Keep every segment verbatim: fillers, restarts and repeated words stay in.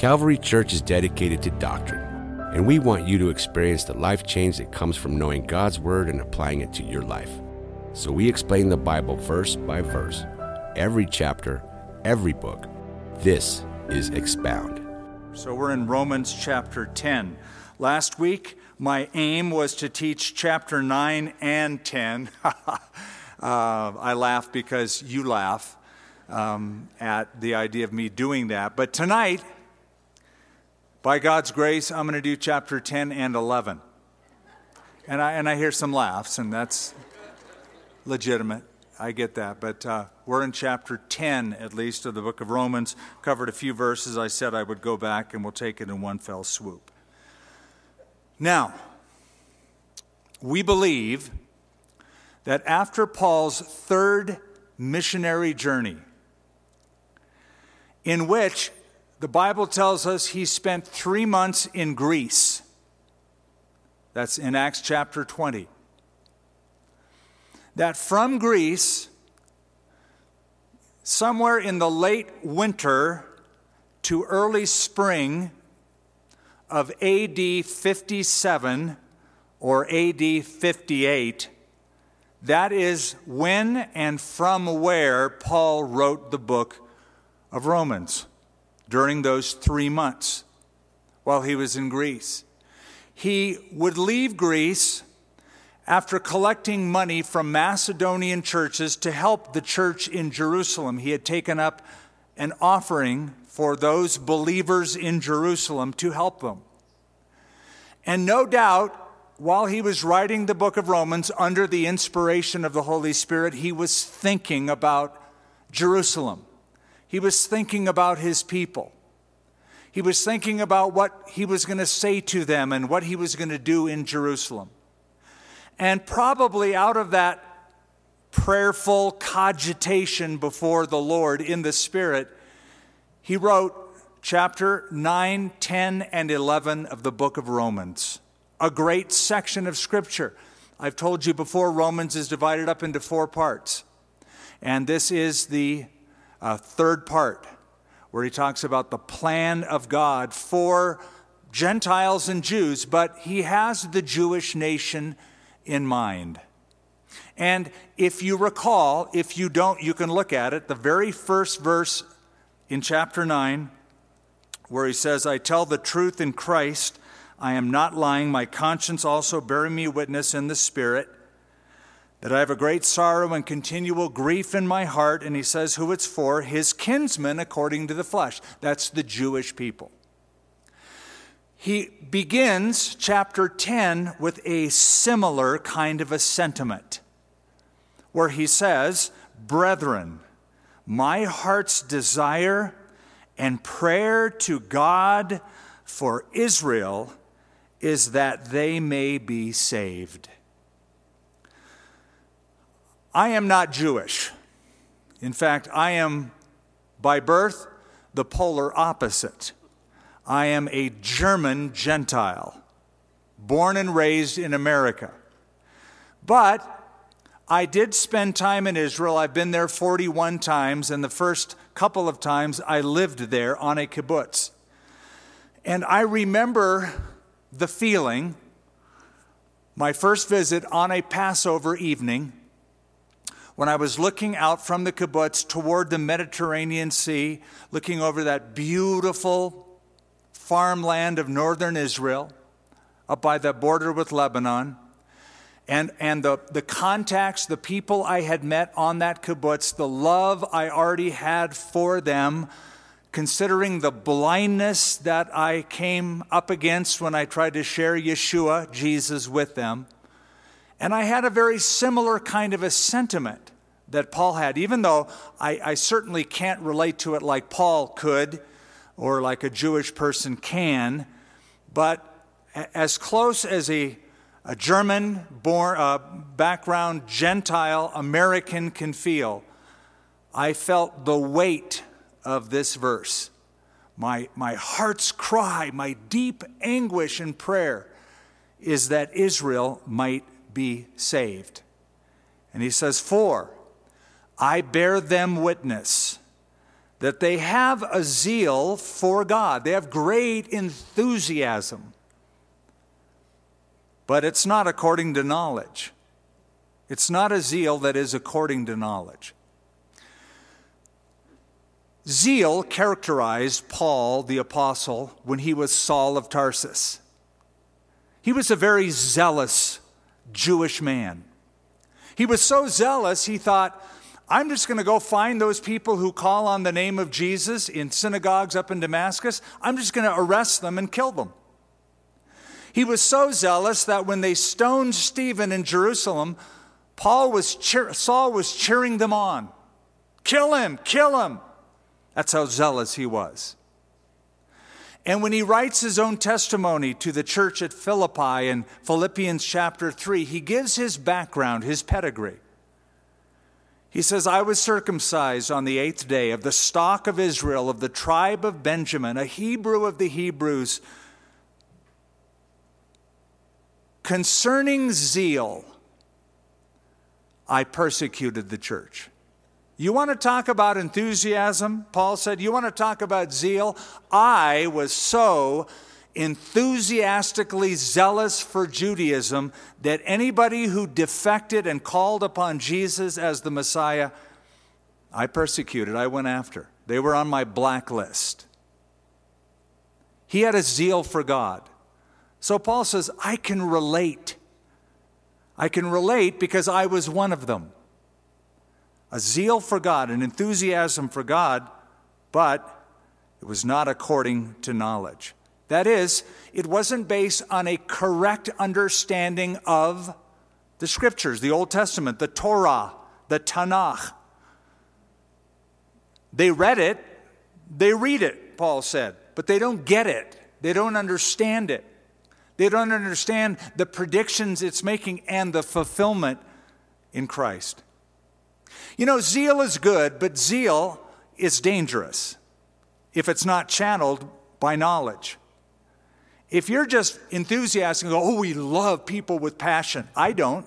Calvary Church is dedicated to doctrine, and we want you to experience the life change that comes from knowing God's Word and applying it to your life. So we explain the Bible verse by verse, every chapter, every book. This is Expound. So we're in Romans chapter ten. Last week, my aim was to teach chapter nine and ten. uh, I laugh because you laugh um, at the idea of me doing that. But tonight, by God's grace, I'm going to do chapter ten and eleven. And I and I hear some laughs, and that's legitimate. I get that. But uh, we're in chapter ten, at least, of the book of Romans. Covered a few verses. I said I would go back, and we'll take it in one fell swoop. Now, we believe that after Paul's third missionary journey, in which the Bible tells us he spent three months in Greece. That's in Acts chapter twenty. That from Greece, somewhere in the late winter to early spring of A D fifty-seven or A D fifty-eight, that is when and from where Paul wrote the book of Romans. During those three months while he was in Greece. He would leave Greece after collecting money from Macedonian churches to help the church in Jerusalem. He had taken up an offering for those believers in Jerusalem to help them. And no doubt, while he was writing the book of Romans under the inspiration of the Holy Spirit, he was thinking about Jerusalem. He was thinking about his people. He was thinking about what he was going to say to them and what he was going to do in Jerusalem. And probably out of that prayerful cogitation before the Lord in the Spirit, he wrote chapter nine, ten, and eleven of the book of Romans, a great section of Scripture. I've told you before, Romans is divided up into four parts. And this is the Uh, third part, where he talks about the plan of God for Gentiles and Jews, but he has the Jewish nation in mind. And if you recall, if you don't, you can look at it, the very first verse in chapter nine, where he says, I tell the truth in Christ, I am not lying, my conscience also bearing me witness in the Spirit, that I have a great sorrow and continual grief in my heart. And he says who it's for, his kinsmen according to the flesh. That's the Jewish people. He begins chapter ten with a similar kind of a sentiment, where he says, brethren, my heart's desire and prayer to God for Israel is that they may be saved. I am not Jewish. In fact, I am by birth the polar opposite. I am a German Gentile, born and raised in America. But I did spend time in Israel. I've been there forty-one times, and the first couple of times I lived there on a kibbutz. And I remember the feeling, my first visit on a Passover evening, when I was looking out from the kibbutz toward the Mediterranean Sea, looking over that beautiful farmland of northern Israel, up by the border with Lebanon, and, and the, the contacts, the people I had met on that kibbutz, the love I already had for them, considering the blindness that I came up against when I tried to share Yeshua, Jesus, with them. And I had a very similar kind of a sentiment that Paul had, even though I, I certainly can't relate to it like Paul could or like a Jewish person can. But as close as a, a German born, uh, background Gentile American can feel, I felt the weight of this verse. My, my heart's cry, my deep anguish and prayer is that Israel might be saved. And he says, for I bear them witness that they have a zeal for God. They have great enthusiasm. But it's not according to knowledge. It's not a zeal that is according to knowledge. Zeal characterized Paul the apostle when he was Saul of Tarsus. He was a very zealous Jewish man. He was so zealous, he thought, I'm just going to go find those people who call on the name of Jesus in synagogues up in Damascus. I'm just going to arrest them and kill them. He was so zealous that when they stoned Stephen in Jerusalem, Paul was cheer- Saul was cheering them on. Kill him, kill him. That's how zealous he was. And when he writes his own testimony to the church at Philippi in Philippians chapter three, he gives his background, his pedigree. He says, I was circumcised on the eighth day of the stock of Israel, of the tribe of Benjamin, a Hebrew of the Hebrews. Concerning zeal, I persecuted the church. You want to talk about enthusiasm? Paul said, you want to talk about zeal? I was so enthusiastically zealous for Judaism that anybody who defected and called upon Jesus as the Messiah, I persecuted, I went after. They were on my blacklist. He had a zeal for God. So Paul says, I can relate. I can relate because I was one of them. A zeal for God, an enthusiasm for God, but it was not according to knowledge. That is, it wasn't based on a correct understanding of the Scriptures, the Old Testament, the Torah, the Tanakh. They read it, they read it, Paul said, but they don't get it. They don't understand it. They don't understand the predictions it's making and the fulfillment in Christ. You know, zeal is good, but zeal is dangerous if it's not channeled by knowledge. If you're just enthusiastic and go, oh, we love people with passion. I don't.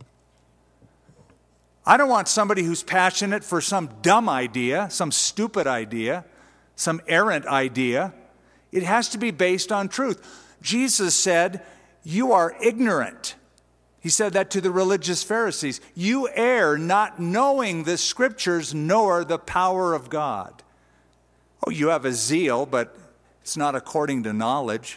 I don't want somebody who's passionate for some dumb idea, some stupid idea, some errant idea. It has to be based on truth. Jesus said, you are ignorant. He said that to the religious Pharisees. You err not knowing the Scriptures nor the power of God. Oh, you have a zeal, but it's not according to knowledge.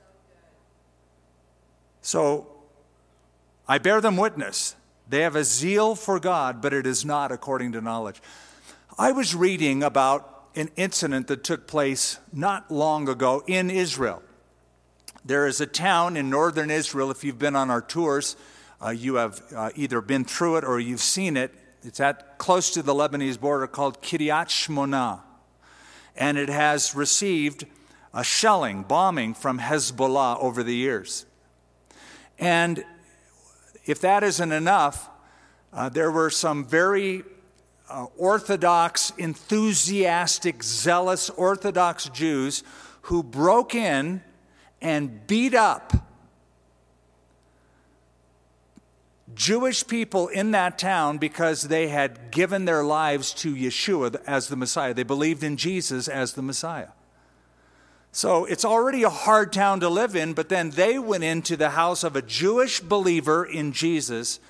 So I bear them witness. They have a zeal for God, but it is not according to knowledge. I was reading about an incident that took place not long ago in Israel. There is a town in northern Israel. If you've been on our tours, uh, you have uh, either been through it or you've seen it. It's at close to the Lebanese border called Kiryat Shmona. And it has received a shelling, bombing from Hezbollah over the years. And if that isn't enough, uh, there were some very uh, Orthodox, enthusiastic, zealous Orthodox Jews who broke in and beat up Jewish people in that town because they had given their lives to Yeshua as the Messiah. They believed in Jesus as the Messiah. So it's already a hard town to live in, but then they went into the house of a Jewish believer in Jesus,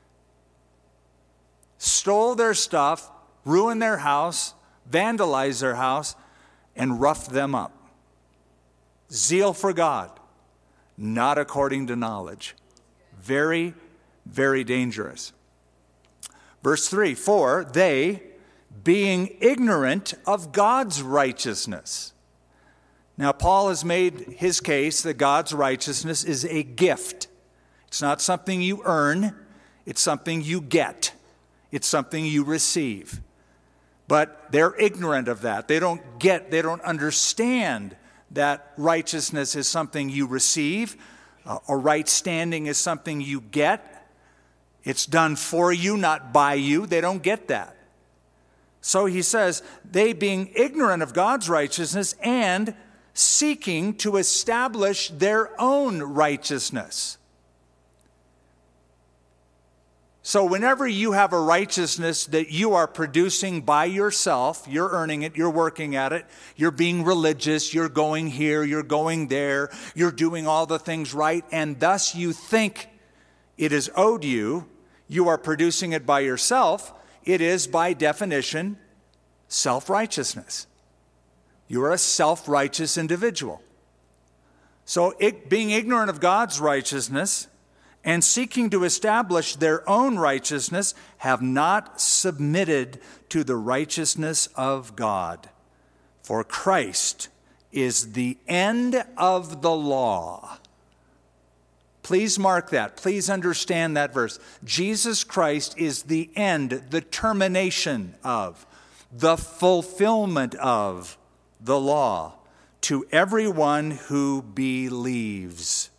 stole their stuff, ruined their house, vandalized their house, and roughed them up. Zeal for God, not according to knowledge. Very, very dangerous. Verse three, for they, being ignorant of God's righteousness. Now, Paul has made his case that God's righteousness is a gift. It's not something you earn. It's something you get. It's something you receive. But they're ignorant of that. They don't get, they don't understand that righteousness is something you receive. Uh, a right standing is something you get. It's done for you, not by you. They don't get that. So he says, they being ignorant of God's righteousness and seeking to establish their own righteousness. So whenever you have a righteousness that you are producing by yourself, you're earning it, you're working at it, you're being religious, you're going here, you're going there, you're doing all the things right, and thus you think it is owed you, you are producing it by yourself, it is by definition self-righteousness. You are a self-righteous individual. So it, being ignorant of God's righteousness and seeking to establish their own righteousness, have not submitted to the righteousness of God. For Christ is the end of the law. Please mark that. Please understand that verse. Jesus Christ is the end, the termination of, the fulfillment of the law to everyone who believes.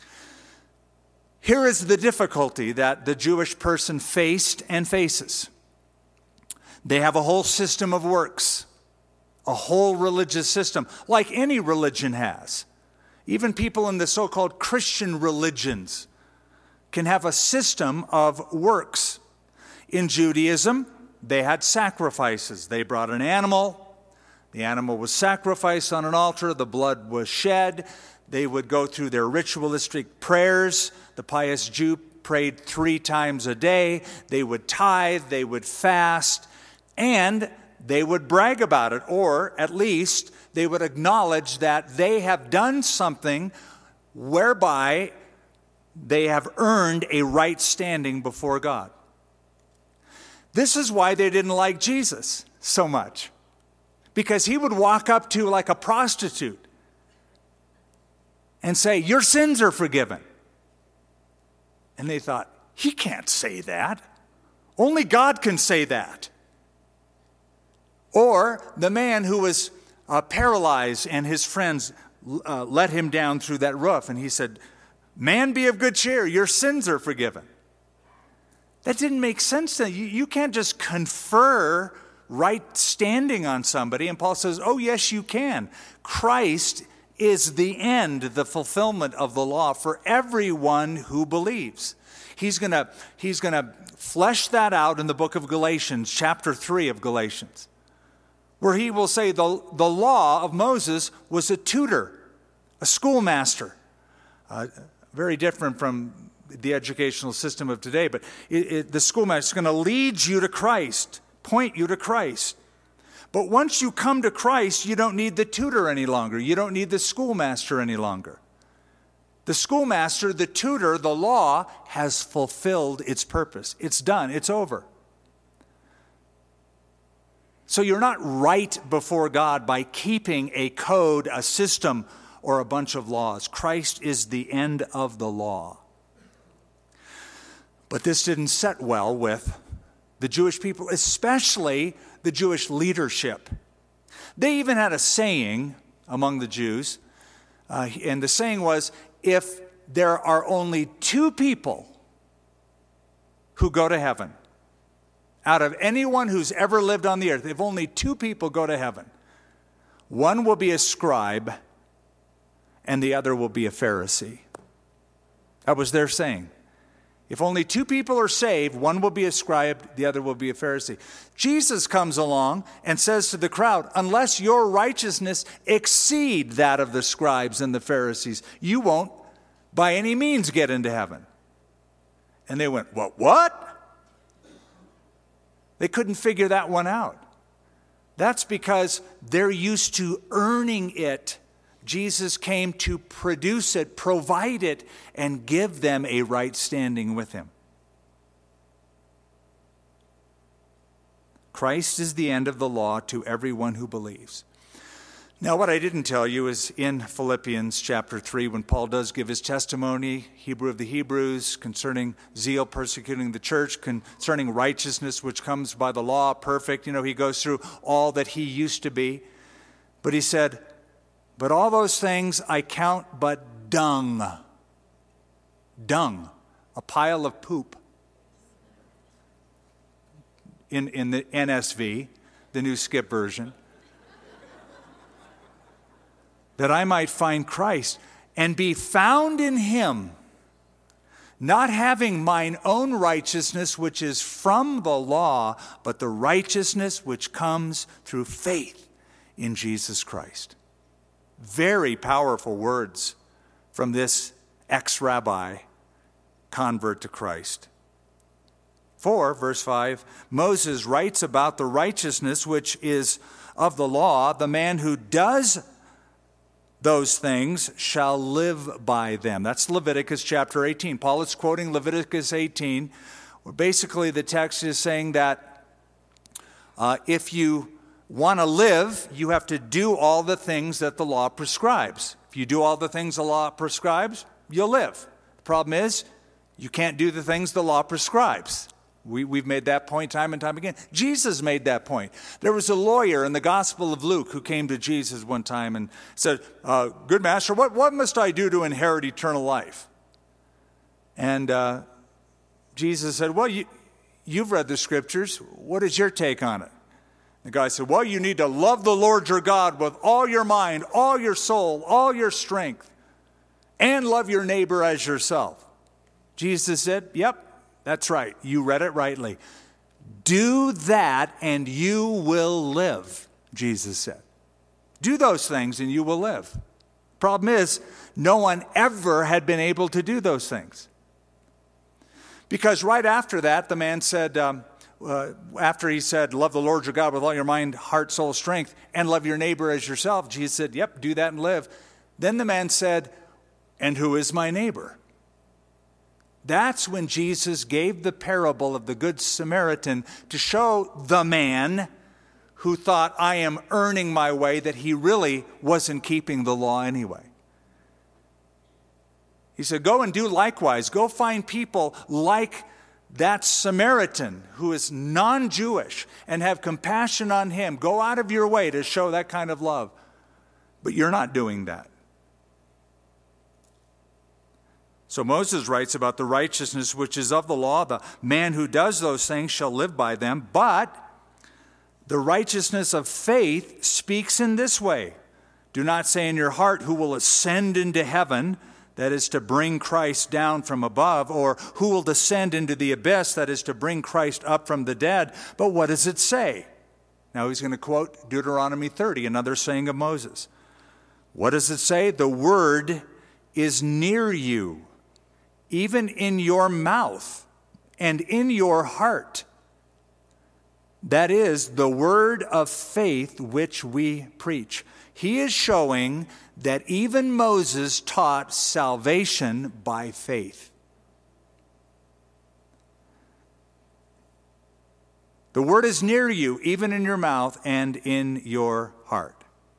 Here is the difficulty that the Jewish person faced and faces. They have a whole system of works, a whole religious system, like any religion has. Even people in the so-called Christian religions can have a system of works. In Judaism, they had sacrifices. They brought an animal. The animal was sacrificed on an altar. The blood was shed. They would go through their ritualistic prayers. The pious Jew prayed three times a day. They would tithe. They would fast. And they would brag about it, or at least they would acknowledge that they have done something whereby they have earned a right standing before God. This is why they didn't like Jesus so much, because he would walk up to like a prostitute and say, "Your sins are forgiven." And they thought, he can't say that. Only God can say that. Or the man who was uh, paralyzed and his friends uh, let him down through that roof. And he said, "Man, be of good cheer. Your sins are forgiven." That didn't make sense to you. You can't just confer right standing on somebody. And Paul says, oh, yes, you can. Christ is the end, the fulfillment of the law for everyone who believes. He's going to he's going to flesh that out in the book of Galatians, chapter three of Galatians, where he will say the, the law of Moses was a tutor, a schoolmaster, uh, very different from the educational system of today, but it, it, the schoolmaster is going to lead you to Christ, point you to Christ. But once you come to Christ, you don't need the tutor any longer. You don't need the schoolmaster any longer. The schoolmaster, the tutor, the law has fulfilled its purpose. It's done. It's over. So you're not right before God by keeping a code, a system, or a bunch of laws. Christ is the end of the law. But this didn't set well with the Jewish people, especially the Jewish leadership. They even had a saying among the Jews, uh, and the saying was, if there are only two people who go to heaven, out of anyone who's ever lived on the earth, if only two people go to heaven, one will be a scribe and the other will be a Pharisee. That was their saying. If only two people are saved, one will be a scribe, the other will be a Pharisee. Jesus comes along and says to the crowd, unless your righteousness exceed that of the scribes and the Pharisees, you won't by any means get into heaven. And they went, what, what? They couldn't figure that one out. That's because they're used to earning it. Jesus came to produce it, provide it, and give them a right standing with him. Christ is the end of the law to everyone who believes. Now, what I didn't tell you is in Philippians chapter three, when Paul does give his testimony, Hebrew of the Hebrews, concerning zeal persecuting the church, concerning righteousness which comes by the law, perfect. You know, he goes through all that he used to be. But he said, but all those things I count but dung. Dung, a pile of poop. In, in the N S V, the New Skip version. That I might find Christ and be found in him, not having mine own righteousness, which is from the law, but the righteousness which comes through faith in Jesus Christ. Very powerful words from this ex-rabbi convert to Christ. For, verse five, Moses writes about the righteousness which is of the law. The man who does those things shall live by them. That's Leviticus chapter eighteen. Paul is quoting Leviticus eighteen, where basically the text is saying that uh, if you want to live, you have to do all the things that the law prescribes. If you do all the things the law prescribes, you'll live. The problem is, you can't do the things the law prescribes. We, we've made that point time and time again. Jesus made that point. There was a lawyer in the Gospel of Luke who came to Jesus one time and said, uh, good master, what, what must I do to inherit eternal life? And uh, Jesus said, well, you, you've read the scriptures. What is your take on it? The guy said, well, you need to love the Lord your God with all your mind, all your soul, all your strength, and love your neighbor as yourself. Jesus said, yep. That's right. You read it rightly. Do that and you will live, Jesus said. Do those things and you will live. Problem is, no one ever had been able to do those things. Because right after that, the man said, um, uh, after he said, love the Lord your God with all your mind, heart, soul, strength, and love your neighbor as yourself, Jesus said, yep, do that and live. Then the man said, and who is my neighbor? That's when Jesus gave the parable of the Good Samaritan to show the man who thought, I am earning my way, that he really wasn't keeping the law anyway. He said, go and do likewise. Go find people like that Samaritan who is non-Jewish and have compassion on him. Go out of your way to show that kind of love. But you're not doing that. So Moses writes about the righteousness which is of the law. The man who does those things shall live by them. But the righteousness of faith speaks in this way. Do not say in your heart, who will ascend into heaven, that is to bring Christ down from above, or who will descend into the abyss, that is to bring Christ up from the dead. But what does it say? Now he's going to quote Deuteronomy thirty, another saying of Moses. What does it say? The word is near you, even in your mouth and in your heart. That is the word of faith which we preach. He is showing that even Moses taught salvation by faith. The word is near you, even in your mouth and in your heart.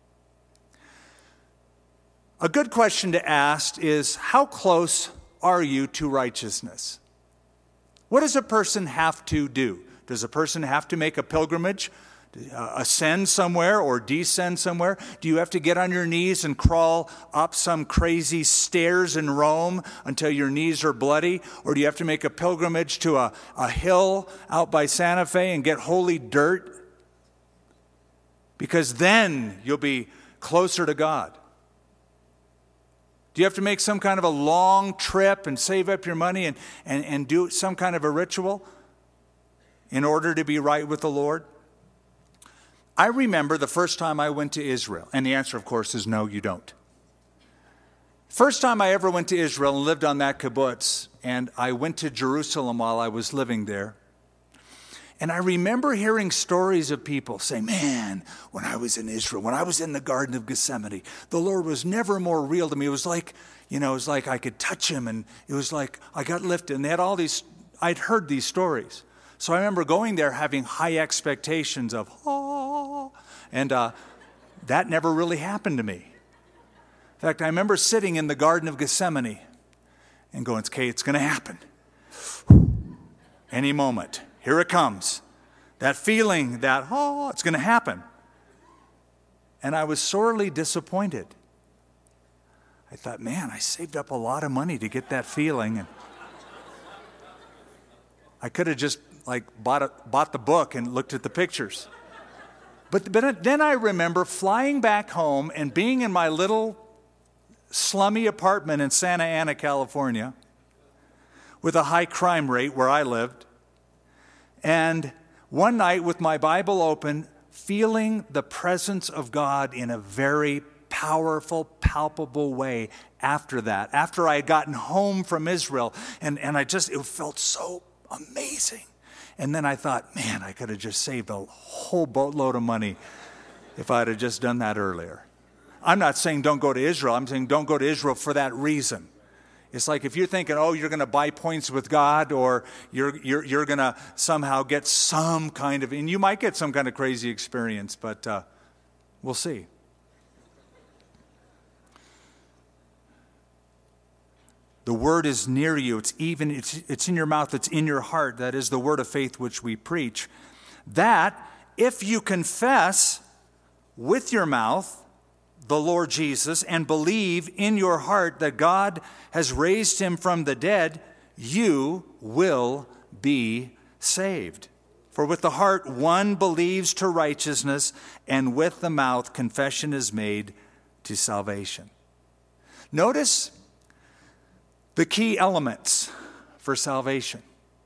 A good question to ask is, how close are you to righteousness? What does a person have to do? Does a person have to make a pilgrimage, uh, ascend somewhere or descend somewhere? Do you have to get on your knees and crawl up some crazy stairs in Rome until your knees are bloody? Or do you have to make a pilgrimage to a, a hill out by Santa Fe and get holy dirt? Because then you'll be closer to God. Do you have to make some kind of a long trip and save up your money and, and, and do some kind of a ritual in order to be right with the Lord? I remember the first time I went to Israel. And the answer, of course, is no, you don't. First time I ever went to Israel and lived on that kibbutz, and I went to Jerusalem while I was living there. And I remember hearing stories of people say, man, when I was in Israel, when I was in the Garden of Gethsemane, the Lord was never more real to me. It was like, you know, it was like I could touch him, and it was like I got lifted. And they had all these, I'd heard these stories. So I remember going there having high expectations of, oh, and uh, that never really happened to me. In fact, I remember sitting in the Garden of Gethsemane and going, okay, it's going to happen. Any moment. Here it comes. That feeling that, oh, it's going to happen. And I was sorely disappointed. I thought, man, I saved up a lot of money to get that feeling. And I could have just like bought, a, bought the book and looked at the pictures. But, but then I remember flying back home and being in my little slummy apartment in Santa Ana, California, with a high crime rate where I lived. And one night with my Bible open, feeling the presence of God in a very powerful, palpable way after that, after I had gotten home from Israel, and, and I just, it felt so amazing. And then I thought, man, I could have just saved a whole boatload of money if I'd have just done that earlier. I'm not saying don't go to Israel. I'm saying don't go to Israel for that reason. It's like if you're thinking, oh, you're going to buy points with God, or you're you're you're going to somehow get some kind of, and you might get some kind of crazy experience, but uh, we'll see. The word is near you. It's even, it's, it's in your mouth. It's in your heart. That is the word of faith which we preach. That if you confess with your mouth the Lord Jesus and believe in your heart that God has raised him from the dead, you will be saved. For with the heart one believes to righteousness, and with the mouth confession is made to salvation. Notice the key elements for salvation.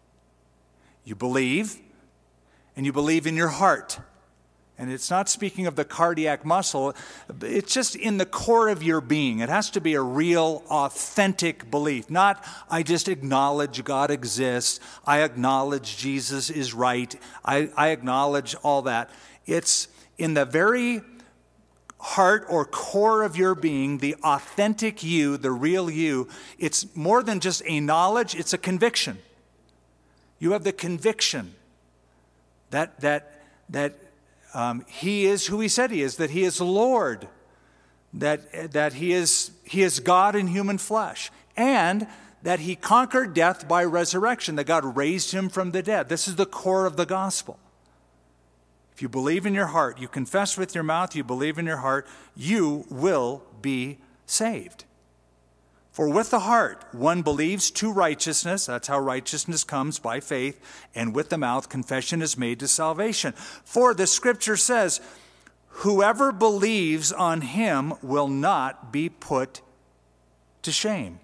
You believe, and you believe in your heart. And it's not speaking of the cardiac muscle. It's just in the core of your being. It has to be a real, authentic belief. Not, I just acknowledge God exists. I acknowledge Jesus is right. I, I acknowledge all that. It's in the very heart or core of your being, the authentic you, the real you. It's more than just a knowledge, it's a conviction. You have the conviction that that that um, he is who he said he is, that he is Lord, that that he is he is God in human flesh, and that he conquered death by resurrection, that God raised him from the dead. This is the core of the gospel. If you believe in your heart, you confess with your mouth, you believe in your heart, you will be saved. For with the heart one believes to righteousness, that's how righteousness comes, by faith, and with the mouth confession is made to salvation. For the scripture says, whoever believes on him will not be put to shame.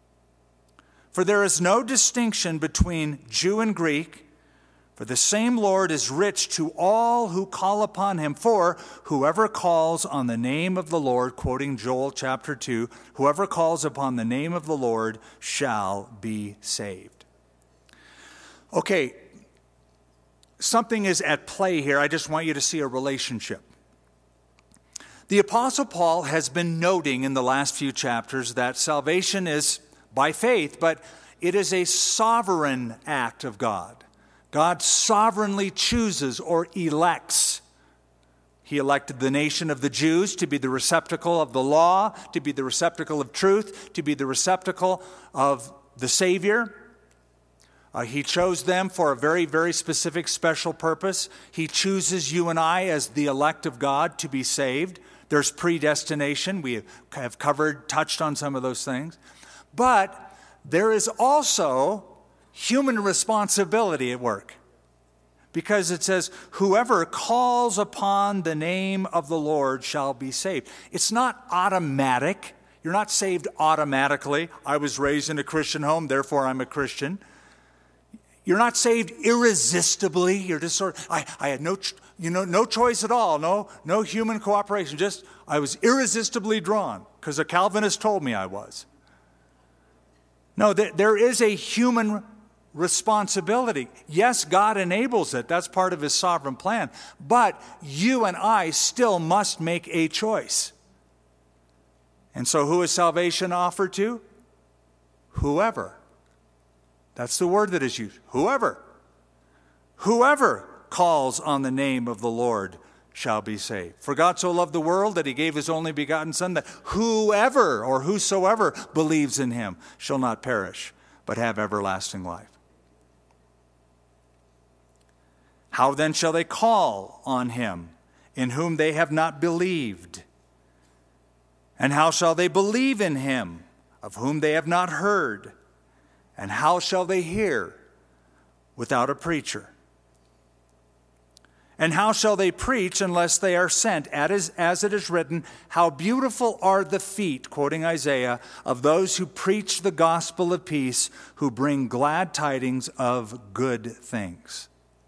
For there is no distinction between Jew and Greek, for the same Lord is rich to all who call upon him. For whoever calls on the name of the Lord, quoting Joel chapter two, whoever calls upon the name of the Lord shall be saved. Okay, something is at play here. I just want you to see a relationship. The Apostle Paul has been noting in the last few chapters that salvation is by faith, but it is a sovereign act of God. God sovereignly chooses or elects. He elected the nation of the Jews to be the receptacle of the law, to be the receptacle of truth, to be the receptacle of the Savior. Uh, he chose them for a very, very specific, special purpose. He chooses you and I as the elect of God to be saved. There's predestination. We have covered, touched on some of those things. But there is also human responsibility at work, because it says, whoever calls upon the name of the Lord shall be saved. It's not automatic. You're not saved automatically. I was raised in a Christian home, therefore I'm a Christian. You're not saved irresistibly. You're just sort of, I, I had no, you know, no choice at all, no, no human cooperation. Just, I was irresistibly drawn because a Calvinist told me I was. No, there, there is a human responsibility. Yes, God enables it. That's part of his sovereign plan. But you and I still must make a choice. And so who is salvation offered to? Whoever. That's the word that is used. Whoever. Whoever calls on the name of the Lord shall be saved. For God so loved the world that he gave his only begotten Son, that whoever or whosoever believes in him shall not perish, but have everlasting life. How then shall they call on him in whom they have not believed? And how shall they believe in him of whom they have not heard? And how shall they hear without a preacher? And how shall they preach unless they are sent? As, as it is written, how beautiful are the feet, quoting Isaiah, of those who preach the gospel of peace, who bring glad tidings of good things.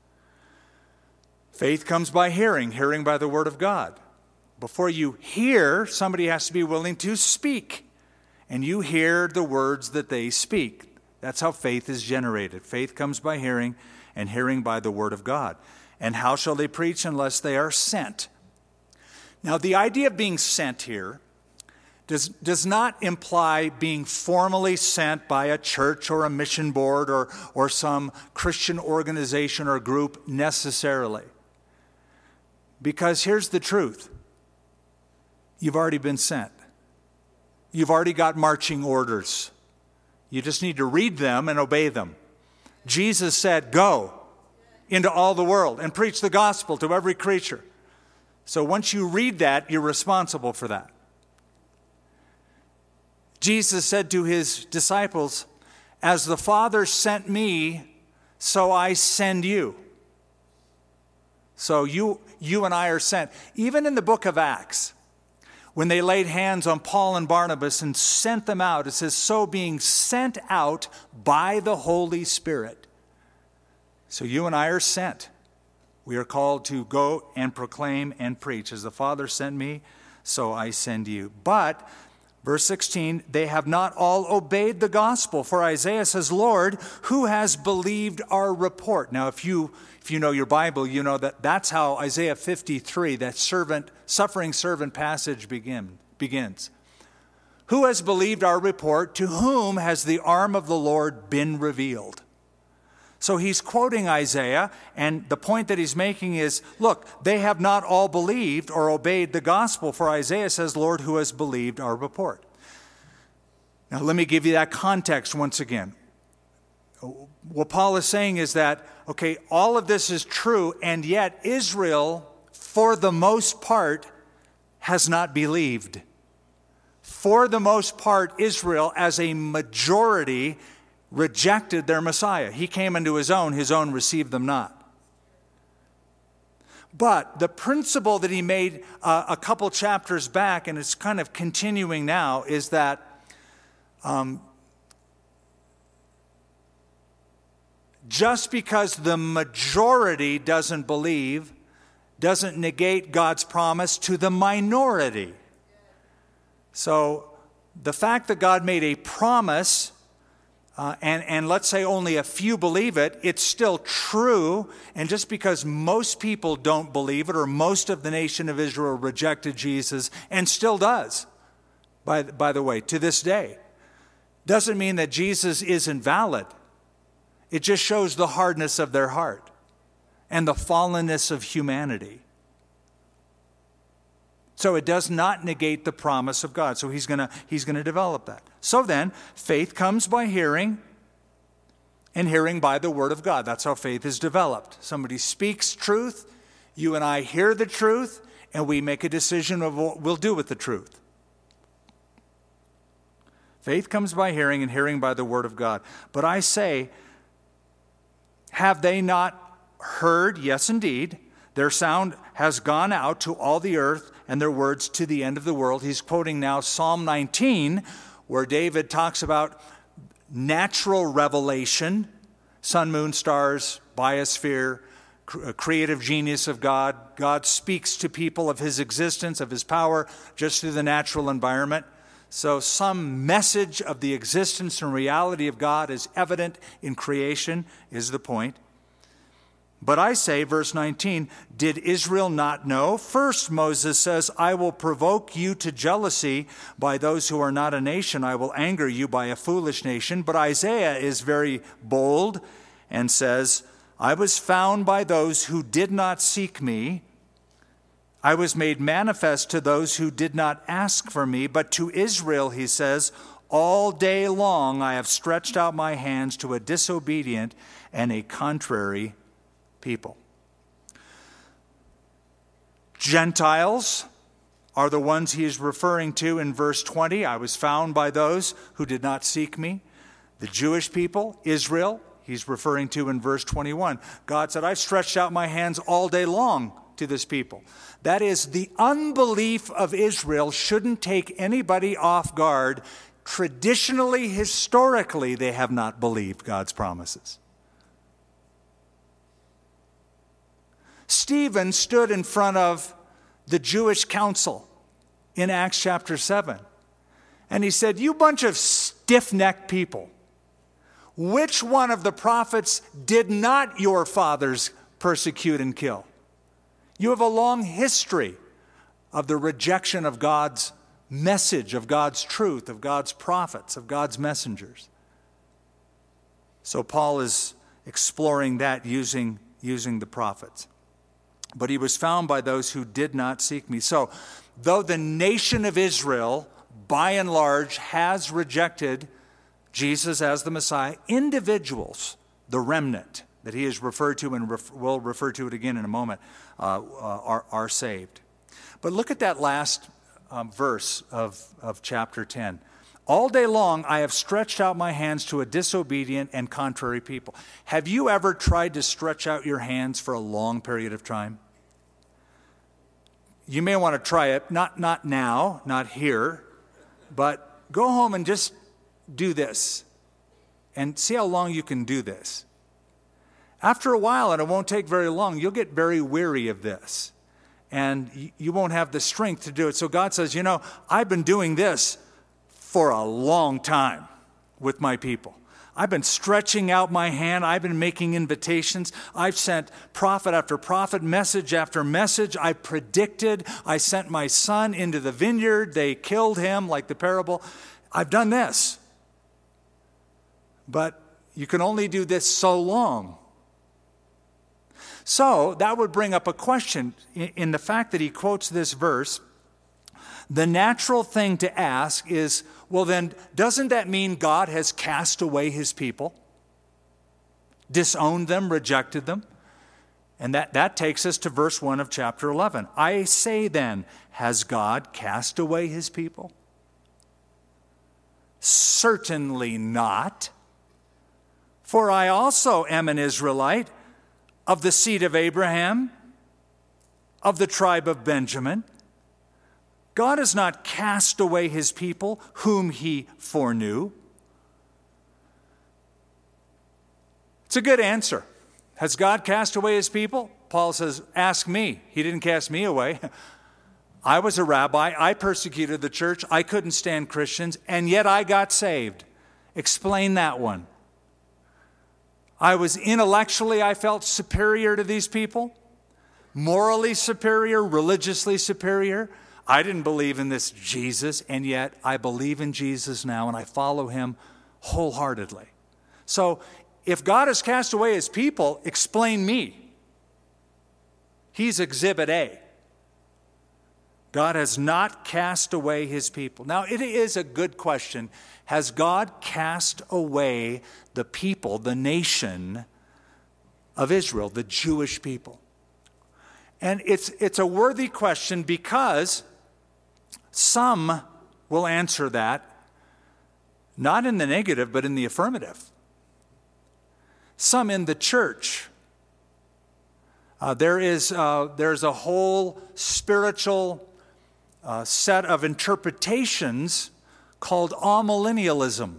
Faith comes by hearing, hearing by the word of God. Before you hear, somebody has to be willing to speak. And you hear the words that they speak. That's how faith is generated. Faith comes by hearing, and hearing by the word of God. And how shall they preach unless they are sent? Now, the idea of being sent here does, does not imply being formally sent by a church or a mission board or, or some Christian organization or group necessarily. Because here's the truth. You've already been sent. You've already got marching orders. You just need to read them and obey them. Jesus said, go into all the world and preach the gospel to every creature. So once you read that, you're responsible for that. Jesus said to his disciples, as the Father sent me, so I send you. So you, you and I are sent. Even in the book of Acts, when they laid hands on Paul and Barnabas and sent them out, it says, so being sent out by the Holy Spirit. So you and I are sent. We are called to go and proclaim and preach. As the Father sent me, so I send you. But, verse sixteen, they have not all obeyed the gospel. For Isaiah says, Lord, who has believed our report? Now, if you if you know your Bible, you know that that's how Isaiah fifty-three, that servant, suffering servant passage begin, begins. Who has believed our report? To whom has the arm of the Lord been revealed? So he's quoting Isaiah, and the point that he's making is, look, they have not all believed or obeyed the gospel, for Isaiah says, Lord, who has believed our report? Now, let me give you that context once again. What Paul is saying is that, okay, all of this is true, and yet Israel, for the most part, has not believed. For the most part, Israel, as a majority, rejected their Messiah. He came into his own, his own received them not. But the principle that he made uh, a couple chapters back, and it's kind of continuing now, is that um, just because the majority doesn't believe doesn't negate God's promise to the minority. So the fact that God made a promise Uh, and, and let's say only a few believe it, it's still true. And just because most people don't believe it, or most of the nation of Israel rejected Jesus, and still does, by, by the way, to this day, doesn't mean that Jesus isn't valid. It just shows the hardness of their heart and the fallenness of humanity. So it does not negate the promise of God. So he's going to he's going to develop that. So then, faith comes by hearing, and hearing by the word of God. That's how faith is developed. Somebody speaks truth, you and I hear the truth, and we make a decision of what we'll do with the truth. Faith comes by hearing, and hearing by the word of God. But I say, have they not heard? Yes, indeed. Their sound has gone out to all the earth, and their words to the end of the world. He's quoting now Psalm nineteen, where David talks about natural revelation, sun, moon, stars, biosphere, creative genius of God. God speaks to people of his existence, of his power, just through the natural environment. So some message of the existence and reality of God is evident in creation, is the point. But I say, verse nineteen, did Israel not know? First, Moses says, I will provoke you to jealousy by those who are not a nation. I will anger you by a foolish nation. But Isaiah is very bold and says, I was found by those who did not seek me. I was made manifest to those who did not ask for me. But to Israel, he says, all day long I have stretched out my hands to a disobedient and a contrary people. Gentiles are the ones he is referring to in verse twenty. I was found by those who did not seek me. The Jewish people, Israel, he's referring to in verse twenty-one. God said, I've stretched out my hands all day long to this people. That is, the unbelief of Israel shouldn't take anybody off guard. Traditionally, historically, they have not believed God's promises. Stephen stood in front of the Jewish council in Acts chapter seven. And he said, you bunch of stiff-necked people, which one of the prophets did not your fathers persecute and kill? You have a long history of the rejection of God's message, of God's truth, of God's prophets, of God's messengers. So Paul is exploring that using, using the prophets. But he was found by those who did not seek me. So, though the nation of Israel, by and large, has rejected Jesus as the Messiah, individuals, the remnant that he is referred to, and ref- we'll refer to it again in a moment, uh, uh, are, are saved. But look at that last um, verse of, of chapter ten. All day long I have stretched out my hands to a disobedient and contrary people. Have you ever tried to stretch out your hands for a long period of time? You may want to try it, not, not now, not here, but go home and just do this and see how long you can do this. After a while, and it won't take very long, you'll get very weary of this and you won't have the strength to do it. So God says, you know, I've been doing this for a long time with my people. I've been stretching out my hand. I've been making invitations. I've sent prophet after prophet, message after message. I predicted. I sent my son into the vineyard. They killed him, like the parable. I've done this. But you can only do this so long. So that would bring up a question in the fact that he quotes this verse. The natural thing to ask is, well then, doesn't that mean God has cast away his people? Disowned them, rejected them? And that, that takes us to verse one of chapter eleven. I say then, has God cast away his people? Certainly not. For I also am an Israelite, of the seed of Abraham, of the tribe of Benjamin. God has not cast away his people whom he foreknew. It's a good answer. Has God cast away his people? Paul says, ask me. He didn't cast me away. I was a rabbi. I persecuted the church. I couldn't stand Christians, and yet I got saved. Explain that one. I was intellectually, I felt superior to these people. Morally superior, religiously superior. I didn't believe in this Jesus, and yet I believe in Jesus now, and I follow him wholeheartedly. So, if God has cast away his people, explain me. He's exhibit A. God has not cast away his people. Now, it is a good question. Has God cast away the people, the nation of Israel, the Jewish people? And it's, it's a worthy question because some will answer that, not in the negative, but in the affirmative. Some in the church. Uh, there is uh, there's a whole spiritual uh, set of interpretations called amillennialism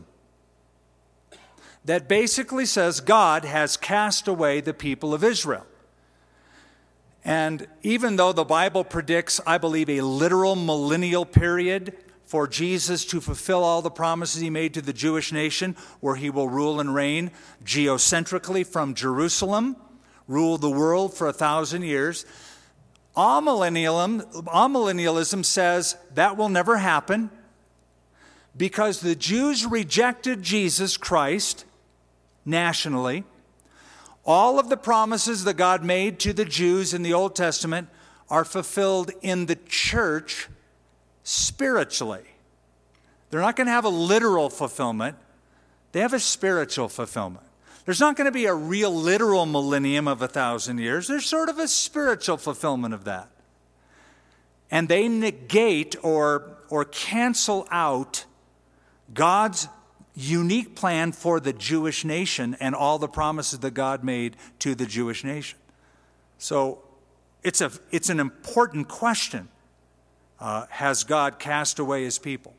that basically says God has cast away the people of Israel. And even though the Bible predicts, I believe, a literal millennial period for Jesus to fulfill all the promises he made to the Jewish nation, where he will rule and reign geocentrically from Jerusalem, rule the world for a thousand years, amillennialism, amillennialism says that will never happen because the Jews rejected Jesus Christ nationally. All of the promises that God made to the Jews in the Old Testament are fulfilled in the church spiritually. They're not going to have a literal fulfillment. They have a spiritual fulfillment. There's not going to be a real literal millennium of a thousand years. There's sort of a spiritual fulfillment of that. And they negate or, or cancel out God's unique plan for the Jewish nation and all the promises that God made to the Jewish nation. So it's a it's an important question. Uh, has God cast away his people?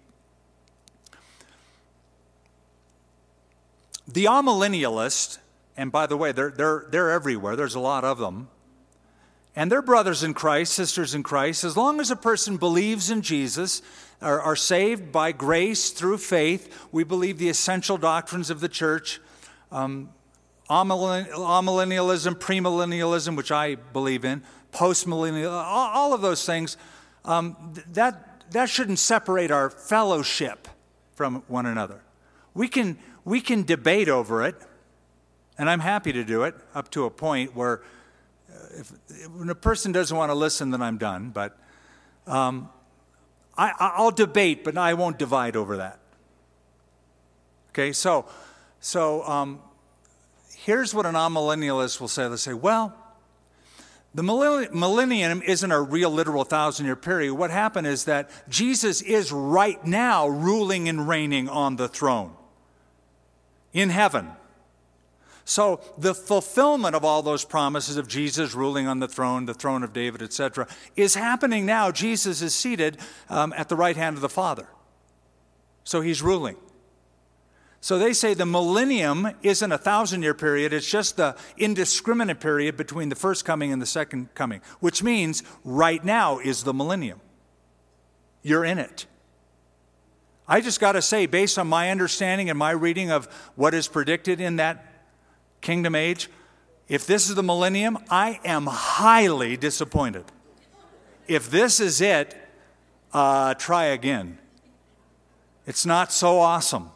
The amillennialists, and by the way, they're, they're, they're everywhere. There's a lot of them. And they're brothers in Christ, sisters in Christ. As long as a person believes in Jesus, are, are saved by grace through faith, we believe the essential doctrines of the church, um, amillennialism, premillennialism, which I believe in, postmillennial, all, all of those things, um, that, that shouldn't separate our fellowship from one another. We can... We can debate over it, and I'm happy to do it up to a point where if, when a person doesn't want to listen, then I'm done. But um, I, I'll debate, but I won't divide over that. Okay, so so um, here's what an amillennialist will say. They'll say, well, the millennium isn't a real literal thousand-year period. What happened is that Jesus is right now ruling and reigning on the throne in heaven. So the fulfillment of all those promises of Jesus ruling on the throne, the throne of David, et cetera, is happening now. Jesus is seated um, at the right hand of the Father. So he's ruling. So they say the millennium isn't a thousand-year period. It's just the indiscriminate period between the first coming and the second coming, which means right now is the millennium. You're in it. I just got to say, based on my understanding and my reading of what is predicted in that kingdom age, if this is the millennium, I am highly disappointed. If this is it, uh, try again. It's not so awesome.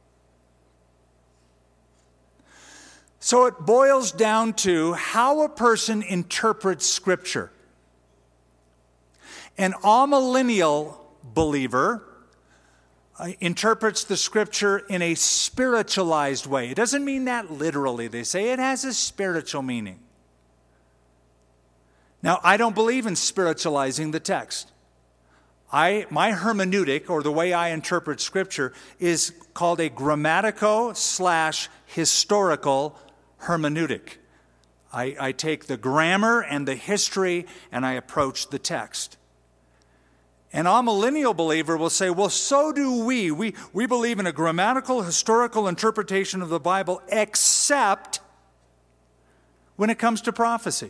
So it boils down to how a person interprets Scripture. An amillennial believer interprets the Scripture in a spiritualized way. It doesn't mean that literally. They say it has a spiritual meaning. Now, I don't believe in spiritualizing the text. I, my hermeneutic, or the way I interpret Scripture, is called a grammatico slash historical hermeneutic. I, I take the grammar and the history and I approach the text. An amillennial believer will say, well, so do we. We, we believe in a grammatical, historical interpretation of the Bible, except when it comes to prophecy.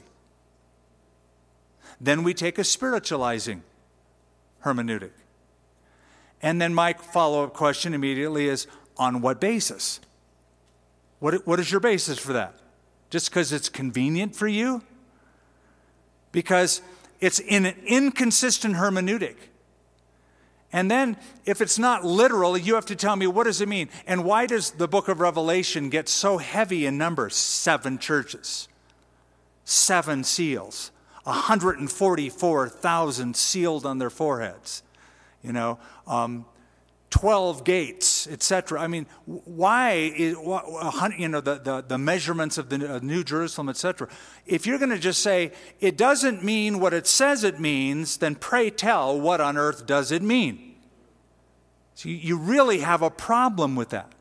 Then we take a spiritualizing hermeneutic. And then my follow-up question immediately is, on what basis? What, what is your basis for that? Just because it's convenient for you? Because it's in an inconsistent hermeneutic. And then, if it's not literal, you have to tell me, what does it mean? And why does the book of Revelation get so heavy in number? Seven churches, seven seals, one hundred forty-four thousand sealed on their foreheads, you know, um, twelve gates, et cetera. I mean, why, is, you know, the, the, the measurements of the New Jerusalem, et cetera. If you're going to just say, it doesn't mean what it says it means, then pray tell, what on earth does it mean? So you really have a problem with that.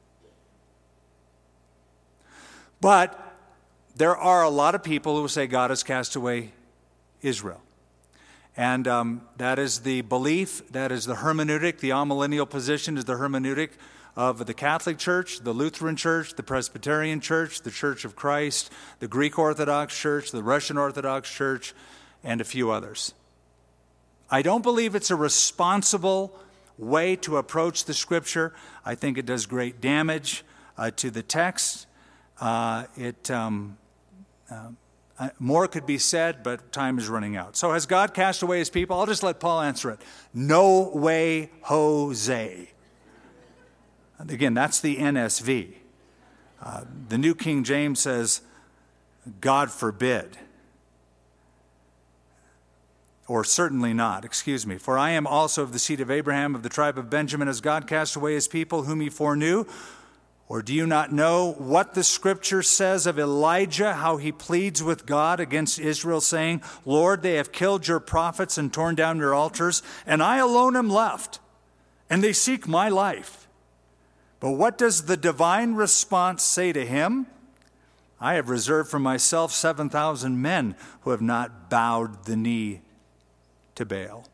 But there are a lot of people who say God has cast away Israel. And um, that is the belief, that is the hermeneutic. The amillennial position is the hermeneutic of the Catholic Church, the Lutheran Church, the Presbyterian Church, the Church of Christ, the Greek Orthodox Church, the Russian Orthodox Church, and a few others. I don't believe it's a responsible way to approach the Scripture. I think it does great damage uh, to the text. Uh, it um, uh, uh, more could be said, but time is running out. So has God cast away his people? I'll just let Paul answer it. No way, Jose. And again, that's the N S V. Uh, the New King James says, God forbid. Or certainly not, excuse me. For I am also of the seed of Abraham, of the tribe of Benjamin. Has God cast away his people whom he foreknew? Or do you not know what the Scripture says of Elijah, how he pleads with God against Israel, saying, Lord, they have killed your prophets and torn down your altars, and I alone am left, and they seek my life. But what does the divine response say to him? I have reserved for myself seven thousand men who have not bowed the knee to Baal.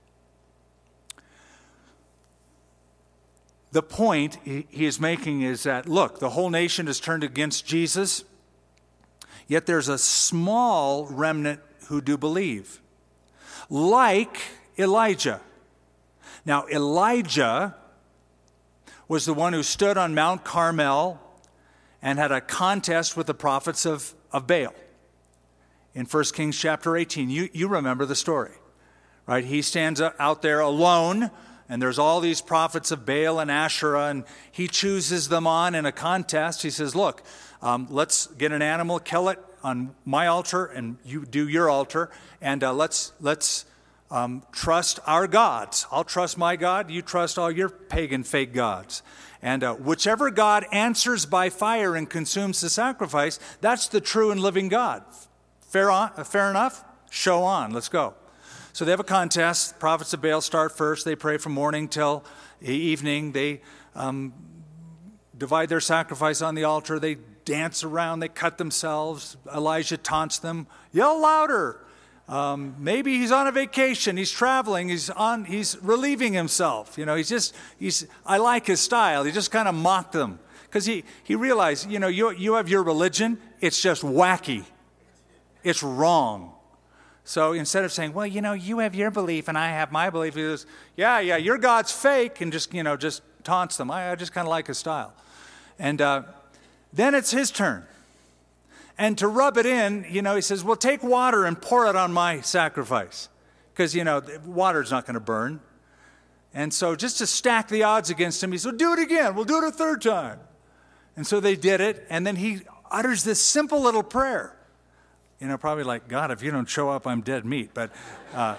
The point he is making is that, look, the whole nation is turned against Jesus, yet there's a small remnant who do believe, like Elijah. Now, Elijah was the one who stood on Mount Carmel and had a contest with the prophets of, of Baal. In First Kings chapter eighteen, you, you remember the story, right? He stands out there alone, and there's all these prophets of Baal and Asherah, and he chooses them on in a contest. He says, look, um, let's get an animal, kill it on my altar, and you do your altar, and uh, let's let's um, trust our gods. I'll trust my God, you trust all your pagan fake gods. And uh, whichever God answers by fire and consumes the sacrifice, that's the true and living God. Fair, on, uh, fair enough? Show on, let's go. So they have a contest. Prophets of Baal start first. They pray from morning till evening. They um, divide their sacrifice on the altar. They dance around. They cut themselves. Elijah taunts them. Yell louder. Um, maybe he's on a vacation. He's traveling. He's on. He's relieving himself. You know, he's just. He's. I like his style. He just kind of mocked them because he he realized. You know, you you have your religion. It's just wacky. It's wrong. So instead of saying, well, you know, you have your belief and I have my belief, he goes, yeah, yeah, your God's fake, and just, you know, just taunts them. I, I just kind of like his style. And uh, then it's his turn. And to rub it in, you know, he says, well, take water and pour it on my sacrifice. Because, you know, water's not going to burn. And so just to stack the odds against him, he said, do it again. We'll do it a third time. And so they did it. And then he utters this simple little prayer. You know, probably like, God, if you don't show up, I'm dead meat. But uh,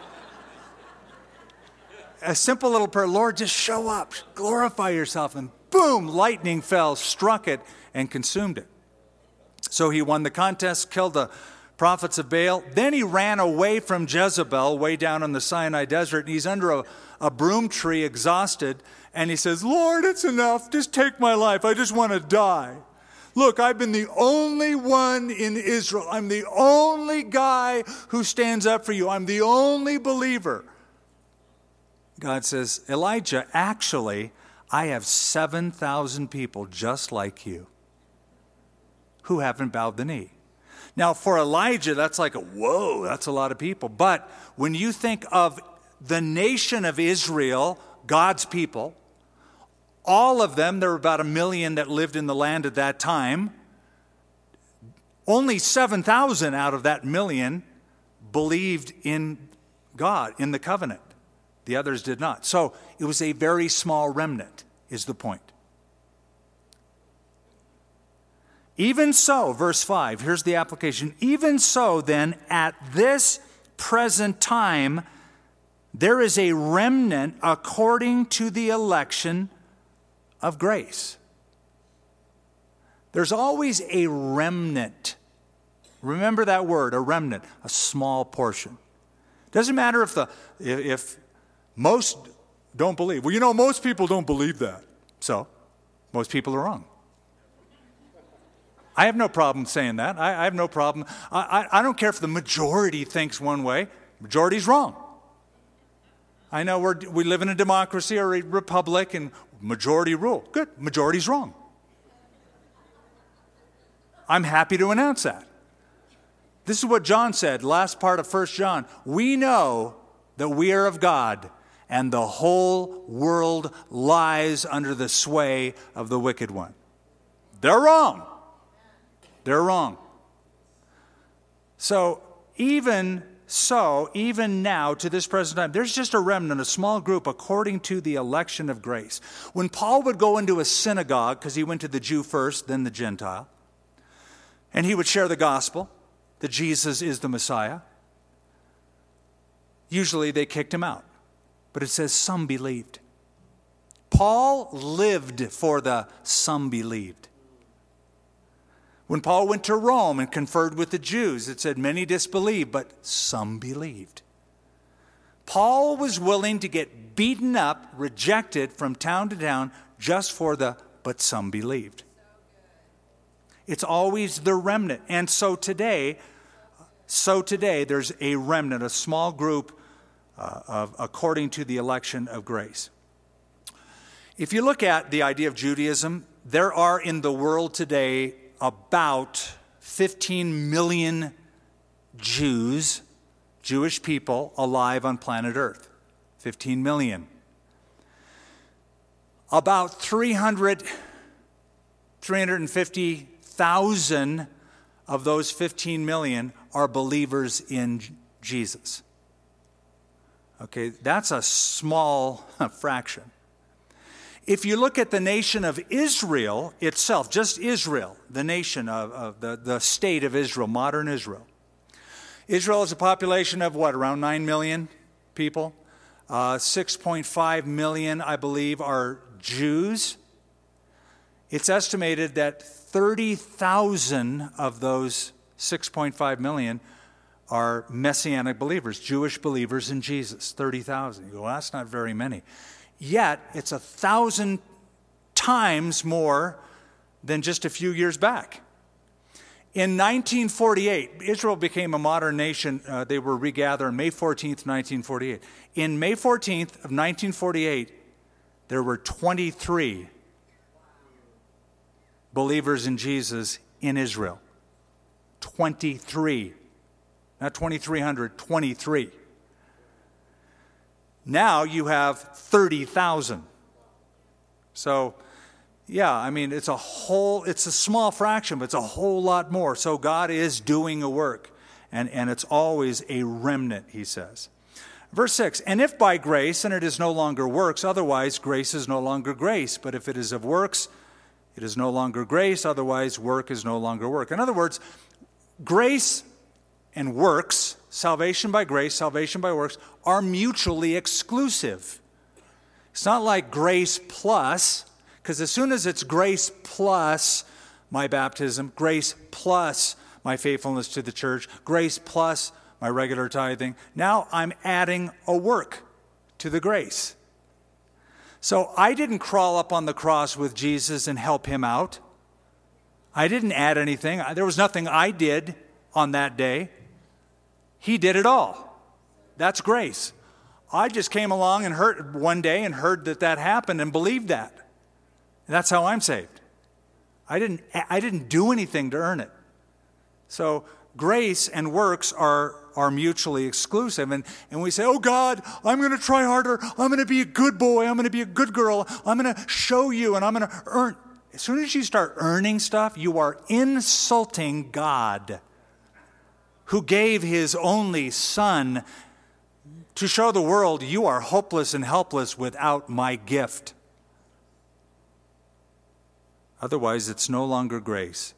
a simple little prayer, Lord, just show up, glorify yourself. And boom, lightning fell, struck it, and consumed it. So he won the contest, killed the prophets of Baal. Then he ran away from Jezebel, way down in the Sinai desert. And he's under a, a broom tree, exhausted. And he says, Lord, it's enough. Just take my life. I just want to die. Look, I've been the only one in Israel. I'm the only guy who stands up for you. I'm the only believer. God says, Elijah, actually, I have seven thousand people just like you who haven't bowed the knee. Now, for Elijah, that's like, a, whoa, that's a lot of people. But when you think of the nation of Israel, God's people, all of them, there were about a million that lived in the land at that time. Only seven thousand out of that million believed in God, in the covenant. The others did not. So it was a very small remnant, is the point. Even so, verse five, here's the application. Even so, then, at this present time, there is a remnant according to the election of grace. There's always a remnant. Remember that word, a remnant, a small portion. Doesn't matter if the if, if most don't believe. Well, you know, most people don't believe that. So, most people are wrong. I have no problem saying that. I, I have no problem. I, I, I don't care if the majority thinks one way. Majority's wrong. I know we're, we live in a democracy or a republic and majority rule. Good. Majority's wrong. I'm happy to announce that. This is what John said, last part of First John. We know that we are of God, and the whole world lies under the sway of the wicked one. They're wrong. They're wrong. So even so, even now, to this present time, there's just a remnant, a small group, according to the election of grace. When Paul would go into a synagogue, because he went to the Jew first, then the Gentile, and he would share the gospel, that Jesus is the Messiah, usually they kicked him out. But it says some believed. Paul lived for the some believed. When Paul went to Rome and conferred with the Jews, it said many disbelieved, but some believed. Paul was willing to get beaten up, rejected from town to town, just for the but some believed. It's always the remnant. And so today, so today there's a remnant, a small group uh, of according to the election of grace. If you look at the idea of Judaism, there are in the world today about fifteen million Jews, Jewish people alive on planet Earth. fifteen million. About three hundred, three hundred fifty thousand of those fifteen million are believers in Jesus. Okay, that's a small fraction. If you look at the nation of Israel itself, just Israel, the nation of, of the, the state of Israel, modern Israel. Israel is a population of what, around nine million people? Uh, six point five million, I believe, are Jews. It's estimated that thirty thousand of those six point five million are Messianic believers, Jewish believers in Jesus, thirty thousand. You go, well, that's not very many. Yet, it's a thousand times more than just a few years back. In nineteen forty-eight, Israel became a modern nation. Uh, they were regathered on May fourteenth, nineteen forty-eight. In May fourteenth of nineteen forty-eight, there were twenty-three believers in Jesus in Israel. twenty-three. Not twenty-three hundred, twenty-three. Now you have thirty thousand. So, yeah, I mean, it's a whole, it's a small fraction, but it's a whole lot more. So God is doing a work, and, and it's always a remnant, he says. Verse six, and if by grace, then it is no longer works, otherwise grace is no longer grace. But if it is of works, it is no longer grace, otherwise work is no longer work. In other words, grace and works, salvation by grace, salvation by works, are mutually exclusive. It's not like grace plus, because as soon as it's grace plus my baptism, grace plus my faithfulness to the church, grace plus my regular tithing, now I'm adding a work to the grace. So I didn't crawl up on the cross with Jesus and help him out. I didn't add anything. There was nothing I did on that day. He did it all. That's grace. I just came along and heard one day and heard that that happened and believed that. And that's how I'm saved. I didn't, I didn't do anything to earn it. So grace and works are, are mutually exclusive. And, and we say, oh God, I'm going to try harder. I'm going to be a good boy. I'm going to be a good girl. I'm going to show you and I'm going to earn. As soon as you start earning stuff, you are insulting God, who gave his only son to show the world you are hopeless and helpless without my gift. Otherwise, it's no longer grace.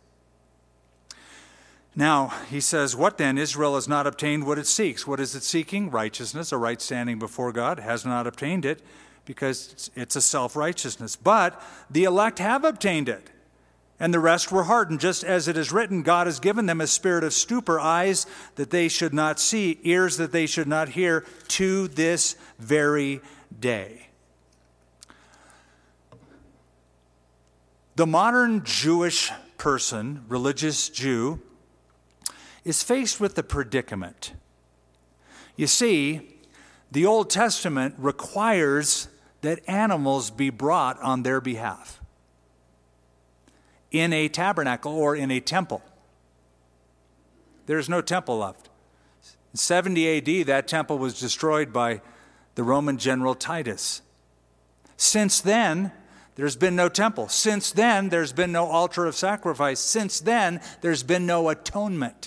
Now, he says, what then? Israel has not obtained what it seeks. What is it seeking? Righteousness, a right standing before God. Has not obtained it because it's a self-righteousness. But the elect have obtained it. And the rest were hardened, just as it is written, God has given them a spirit of stupor, eyes that they should not see, ears that they should not hear, to this very day. The modern Jewish person, religious Jew, is faced with the predicament. You see, the Old Testament requires that animals be brought on their behalf in a tabernacle or in a temple. There's no temple left. In seventy A D, that temple was destroyed by the Roman general Titus. Since then, there's been no temple. Since then, there's been no altar of sacrifice. Since then, there's been no atonement.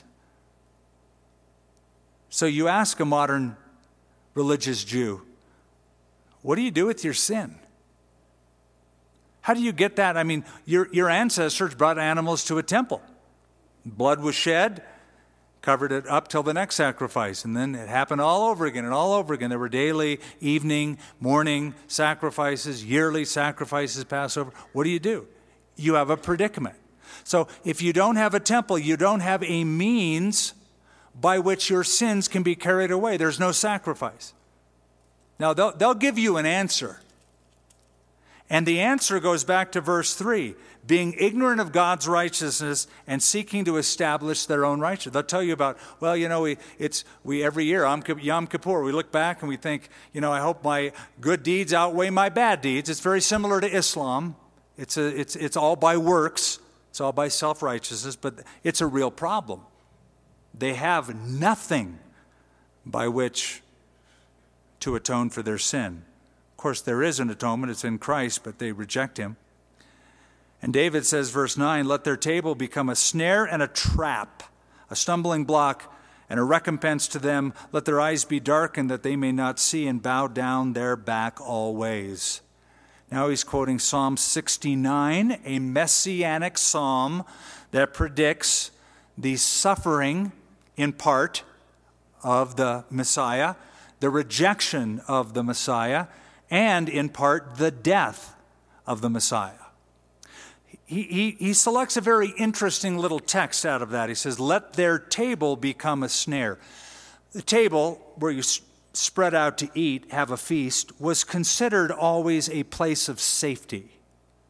So you ask a modern religious Jew, what do you do with your sin? How do you get that? I mean, your, your ancestors brought animals to a temple. Blood was shed, covered it up till the next sacrifice. And then it happened all over again and all over again. There were daily, evening, morning sacrifices, yearly sacrifices, Passover. What do you do? You have a predicament. So if you don't have a temple, you don't have a means by which your sins can be carried away. There's no sacrifice. Now, they'll, they'll give you an answer. And the answer goes back to verse three, being ignorant of God's righteousness and seeking to establish their own righteousness. They'll tell you about, well, you know, we it's we every year, Yom Kippur, we look back and we think, you know, I hope my good deeds outweigh my bad deeds. It's very similar to Islam. It's a, it's it's all by works. It's all by self-righteousness, but it's a real problem. They have nothing by which to atone for their sin. Of course, there is an atonement. It's in Christ, but they reject him. And David says, verse nine, let their table become a snare and a trap, a stumbling block and a recompense to them. Let their eyes be darkened that they may not see, and bow down their back always. Now he's quoting Psalm sixty-nine, a messianic psalm that predicts the suffering, in part, of the Messiah, the rejection of the Messiah, and in part, the death of the Messiah. He, he, he selects a very interesting little text out of that. He says, let their table become a snare. The table, where you s- spread out to eat, have a feast, was considered always a place of safety.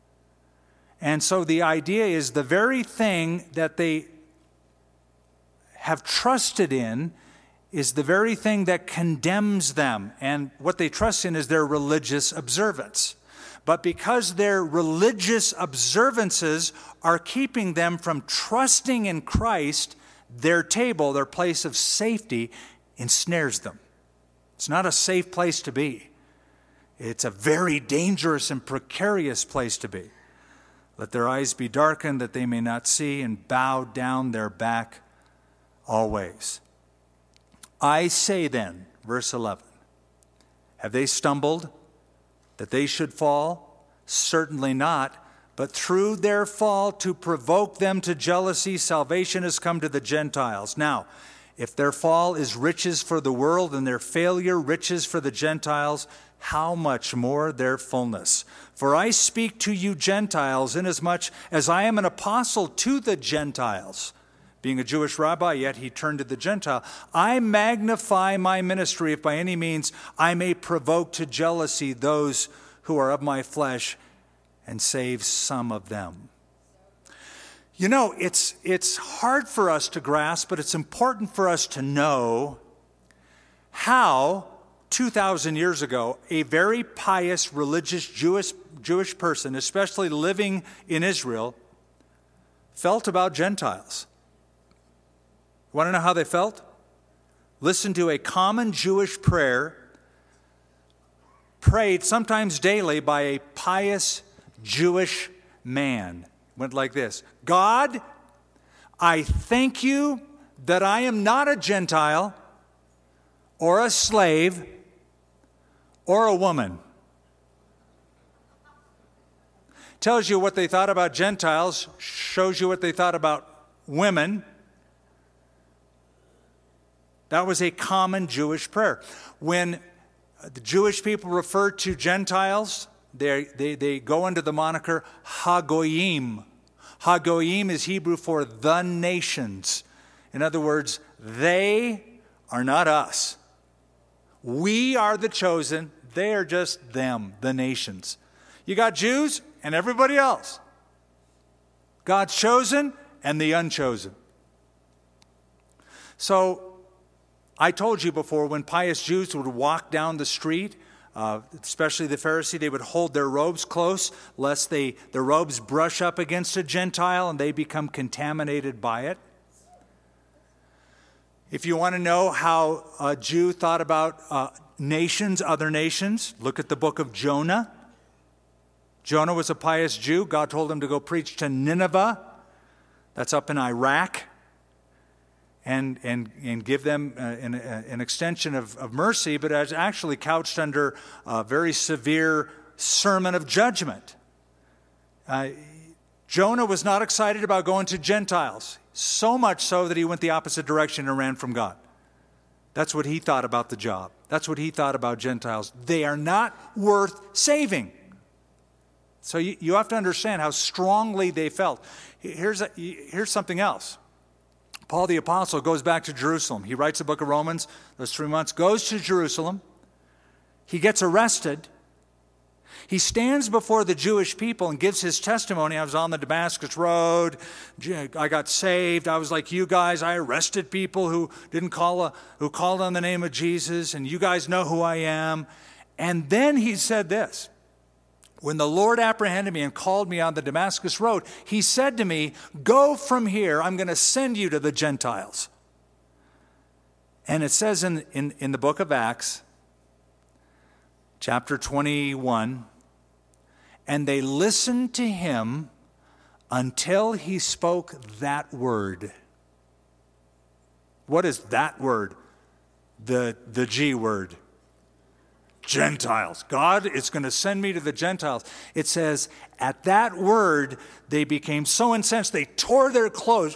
And so the idea is the very thing that they have trusted in is the very thing that condemns them. And what they trust in is their religious observance. But because their religious observances are keeping them from trusting in Christ, their table, their place of safety, ensnares them. It's not a safe place to be. It's a very dangerous and precarious place to be. Let their eyes be darkened that they may not see, and bow down their back always. I say then, verse eleven, have they stumbled that they should fall? Certainly not. But through their fall, to provoke them to jealousy, salvation has come to the Gentiles. Now, if their fall is riches for the world and their failure riches for the Gentiles, how much more their fullness? For I speak to you Gentiles, inasmuch as I am an apostle to the Gentiles. Being a Jewish rabbi, yet he turned to the Gentile. I magnify my ministry if by any means I may provoke to jealousy those who are of my flesh and save some of them. You know, it's, it's hard for us to grasp, but it's important for us to know how two thousand years ago, a very pious, religious Jewish, Jewish person, especially living in Israel, felt about Gentiles. Want to know how they felt? Listen to a common Jewish prayer prayed sometimes daily by a pious Jewish man. Went like this: God, I thank you that I am not a Gentile or a slave or a woman. Tells you what they thought about Gentiles, shows you what they thought about women. That was a common Jewish prayer. When the Jewish people refer to Gentiles, they, they, they go under the moniker Hagoyim. Hagoyim is Hebrew for the nations. In other words, they are not us. We are the chosen. They are just them, the nations. You got Jews and everybody else. God's chosen and the unchosen. So, I told you before, when pious Jews would walk down the street, uh, especially the Pharisee, they would hold their robes close, lest they, their robes brush up against a Gentile and they become contaminated by it. If you want to know how a Jew thought about uh, nations, other nations, look at the book of Jonah. Jonah was a pious Jew. God told him to go preach to Nineveh. That's up in Iraq. And, and, and give them uh, an, uh, an extension of, of mercy, but as actually couched under a very severe sermon of judgment. Uh, Jonah was not excited about going to Gentiles, so much so that he went the opposite direction and ran from God. That's what he thought about the job. That's what he thought about Gentiles. They are not worth saving. So you, you have to understand how strongly they felt. Here's, a, here's something else. Paul the Apostle goes back to Jerusalem. He writes the book of Romans, those three months, goes to Jerusalem. He gets arrested. He stands before the Jewish people and gives his testimony. I was on the Damascus Road. I got saved. I was like you guys. I arrested people who didn't call a, who called on the name of Jesus, and you guys know who I am. And then he said this. When the Lord apprehended me and called me on the Damascus Road, he said to me, go from here. I'm going to send you to the Gentiles. And it says in, in, in the book of Acts, chapter twenty-one, and they listened to him until he spoke that word. What is that word? The, the G word. Gentiles. God is going to send me to the Gentiles. It says, at that word, they became so incensed, they tore their clothes.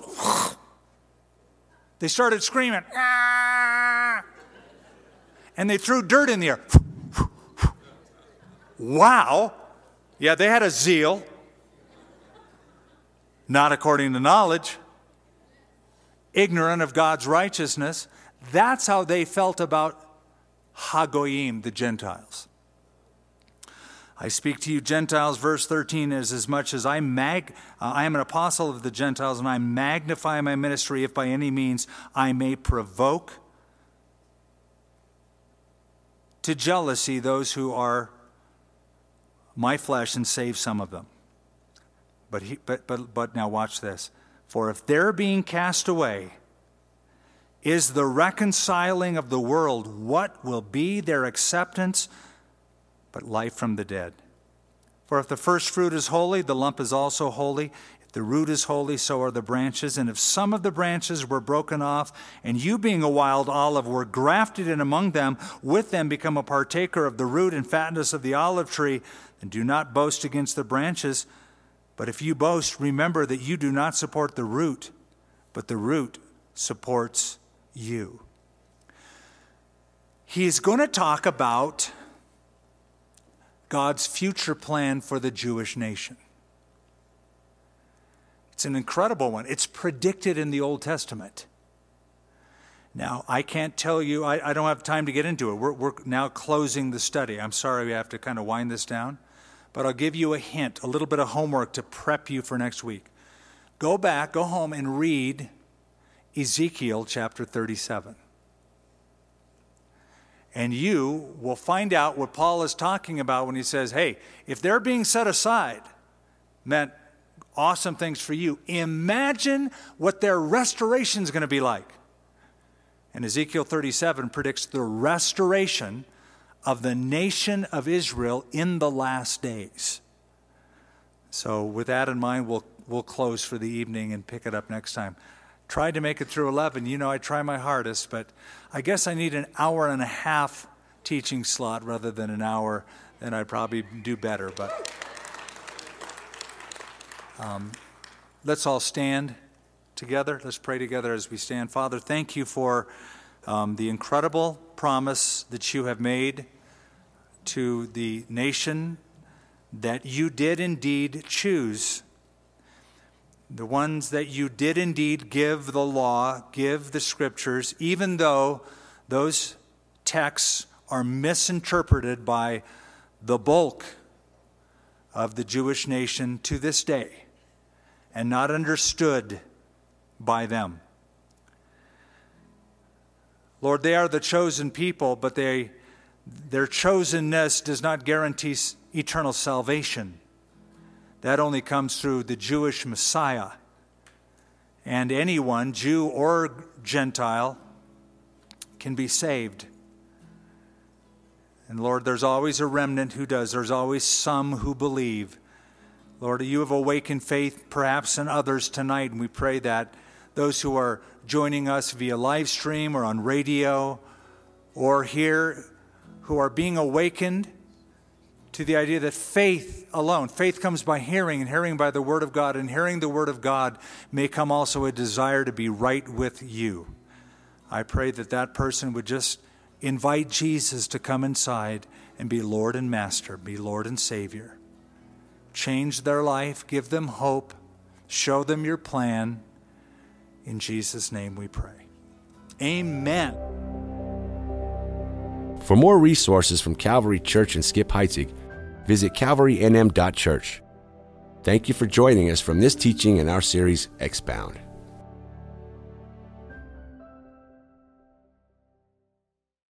They started screaming. Ah! And they threw dirt in the air. Wow. Yeah, they had a zeal. Not according to knowledge. Ignorant of God's righteousness. That's how they felt about Hagoyim, the Gentiles. I speak to you Gentiles, verse thirteen, is as much as I mag, uh, I am an apostle of the Gentiles, and I magnify my ministry if by any means I may provoke to jealousy those who are my flesh and save some of them. But, he, but, but, but now watch this. For if they're being cast away is the reconciling of the world, what will be their acceptance but life from the dead? For if the first fruit is holy, the lump is also holy. If the root is holy, so are the branches. And if some of the branches were broken off, and you being a wild olive were grafted in among them, with them become a partaker of the root and fatness of the olive tree, and do not boast against the branches. But if you boast, remember that you do not support the root, but the root supports you. He's going to talk about God's future plan for the Jewish nation. It's an incredible one. It's predicted in the Old Testament. Now, I can't tell you, I, I don't have time to get into it. We're, we're now closing the study. I'm sorry we have to kind of wind this down, but I'll give you a hint, a little bit of homework to prep you for next week. Go back, go home and read Ezekiel chapter thirty-seven. And you will find out what Paul is talking about when he says, hey, if they're being set aside, meant awesome things for you. Imagine what their restoration is going to be like. And Ezekiel thirty-seven predicts the restoration of the nation of Israel in the last days. So with that in mind, we'll we'll close for the evening and pick it up next time. Tried to make it through eleven. You know, I try my hardest, but I guess I need an hour and a half teaching slot rather than an hour. Then I'd probably do better. But um, let's all stand together. Let's pray together as we stand. Father, thank you for um, the incredible promise that you have made to the nation that you did indeed choose. The ones that you did indeed give the law, give the scriptures, even though those texts are misinterpreted by the bulk of the Jewish nation to this day and not understood by them. Lord, they are the chosen people, but they, their chosenness does not guarantee eternal salvation. That only comes through the Jewish Messiah. And anyone, Jew or Gentile, can be saved. And Lord, there's always a remnant who does. There's always some who believe. Lord, you have awakened faith perhaps in others tonight, and we pray that those who are joining us via live stream or on radio or here who are being awakened to the idea that faith alone, faith comes by hearing, and hearing by the Word of God, and hearing the Word of God may come also a desire to be right with you. I pray that that person would just invite Jesus to come inside and be Lord and Master, be Lord and Savior. Change their life, give them hope, show them your plan. In Jesus' name we pray. Amen. For more resources from Calvary Church in Skip Heitzig, visit calvary n m dot church. Thank you for joining us from this teaching in our series, Expound.